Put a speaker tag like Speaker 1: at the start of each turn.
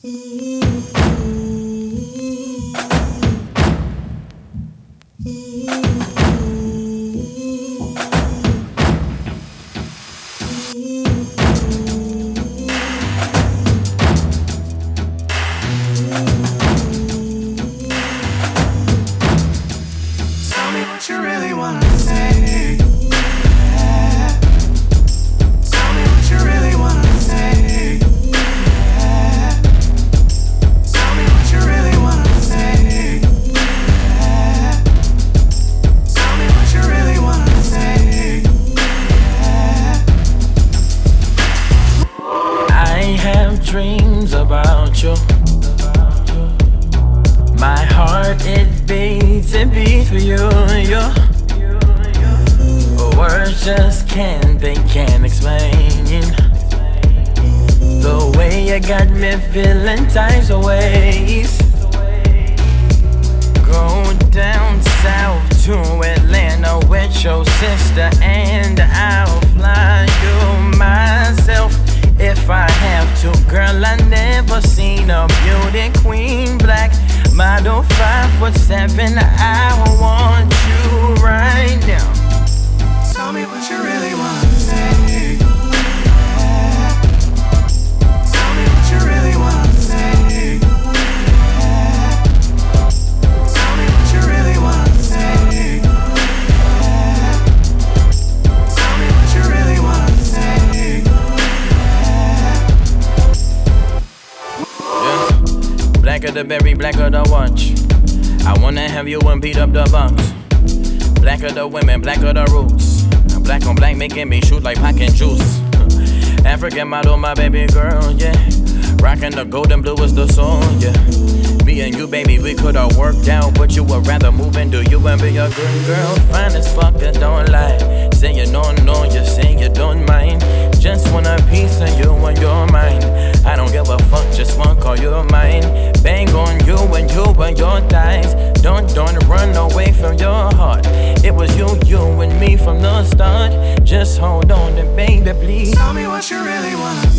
Speaker 1: what you really wanna say. Yeah. Tell me what you really wanna say. Yeah. Tell me what you really wanna say. Yeah. Tell me what you really wanna say. Yeah.
Speaker 2: I have dreams about you. My heart, it beats for you. Words just they can't explain the way you got me feeling times of ways. Go down south to Atlanta with your sister, and I'll fly you myself if I have to. Girl, I never seen a beauty queen black model 5'7". I want you right now.
Speaker 1: Tell me what you really wanna say. Yeah. Tell me what you really wanna say. Yeah. Tell me what you really wanna say. Yeah. Tell me what you really wanna say.
Speaker 2: Yeah. Blacker the berry, blacker the watch. I wanna have you and beat up the bunks. Blacker the women, blacker the roots. Black on black making me shoot like Pac and Juice. African model, my baby girl, yeah. Rockin' the gold and blue is the soul, yeah. Me and you, baby, we could've worked out, but you would rather move and do you and be a good girl. Fine as fuck, and don't lie. Say you don't know, you say you don't mind. Just want a piece of you and your mind. I don't give a fuck, just want call you mine. Bang on you and your thighs. Don't run away from your heart. It was you and me from the start. Just hold on and baby, please.
Speaker 1: Tell me what you really wanna